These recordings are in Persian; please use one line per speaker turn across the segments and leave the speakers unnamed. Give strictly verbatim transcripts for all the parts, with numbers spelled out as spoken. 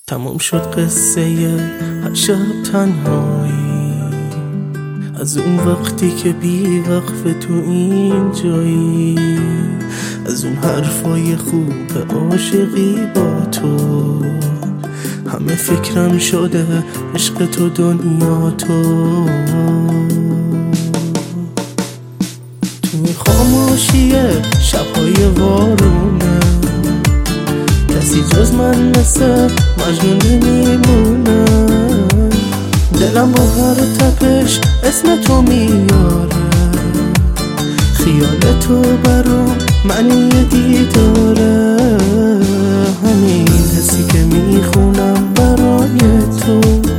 تموم شد قصه هر شب تنهایی، از اون وقتی که بی وقف تو این جایی، از اون حرفای خوب عاشقی با تو. همه فکرم شده عشق تو دنیا تو. توی خاموشی شبهای وارونه، کسی جز من مثل مجنون نمیمونه. دلم با هر تپش اسم تو میاره، خیال تو برام معنی دیداره. همین حسی که میخونم برای تو،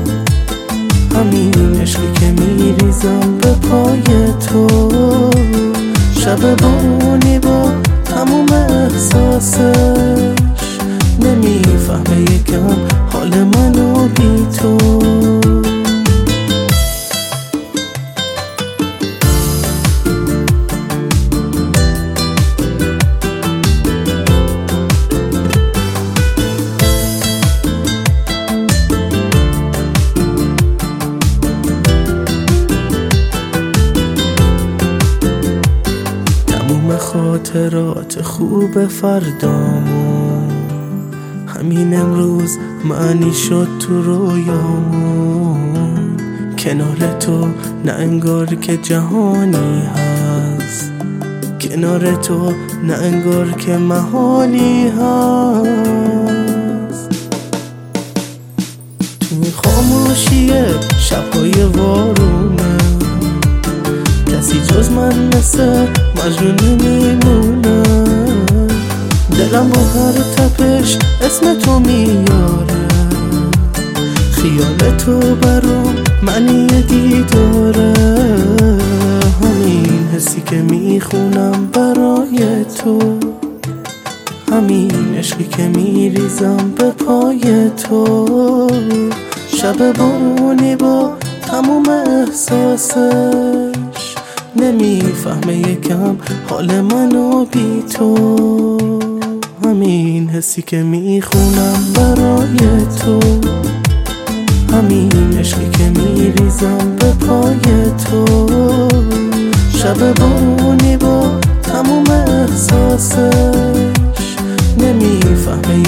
همین عشقی که میریزم به پای تو. شب بونی با تموم احساسش، نمیفهمه یکم حال منو بی تو. تموم خاطرات خوب فردامون، همین امروز معنی شد تو رویامون. کنار تو نه انگار که جهانی هست، کنار تو نه انگار که محالی هست. توی خاموشی شبهای وارونه، کسی جز من مثل مجنون نمیمونه. دلم با هر تپش اسم تو میاره، خیال تو برام معنی دیداره. همین حسی که میخونم برای تو، همین عشقی که میریزم به پای تو. شب بونی با تموم احساسش، نمیفهمه یکم حال منو بی تو. همین حسی که میخونم برای تو، همین عشقی که میریزم به پای تو. شب بونی با تموم احساسش، نمیفهمه